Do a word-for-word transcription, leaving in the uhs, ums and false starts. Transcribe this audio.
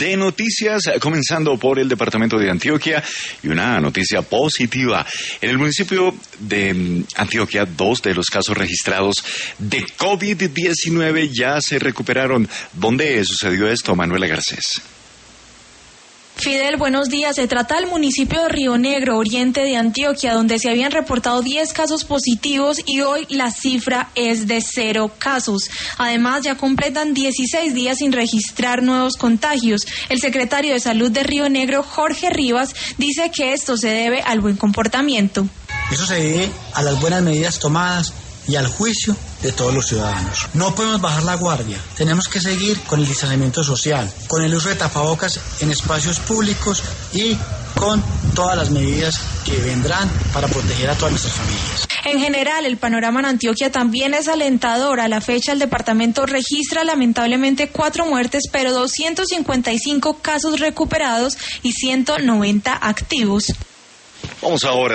de noticias, comenzando por el departamento de Antioquia y una noticia positiva. En el municipio de Antioquia, dos de los casos registrados de COVID diecinueve ya se recuperaron. ¿Dónde sucedió esto, Manuela Garcés? Fidel, buenos días. Se trata del municipio de Río Negro, oriente de Antioquia, donde se habían reportado diez casos positivos y hoy la cifra es de cero casos. Además, ya completan dieciséis días sin registrar nuevos contagios. El secretario de Salud de Río Negro, Jorge Rivas, dice que esto se debe al buen comportamiento. Eso se debe a las buenas medidas tomadas y al juicio de todos los ciudadanos. No podemos bajar la guardia, tenemos que seguir con el distanciamiento social, con el uso de tapabocas en espacios públicos y con todas las medidas que vendrán para proteger a todas nuestras familias. En general, el panorama en Antioquia también es alentador. A la fecha, el departamento registra lamentablemente cuatro muertes, pero doscientos cincuenta y cinco casos recuperados y ciento noventa activos. Vamos ahora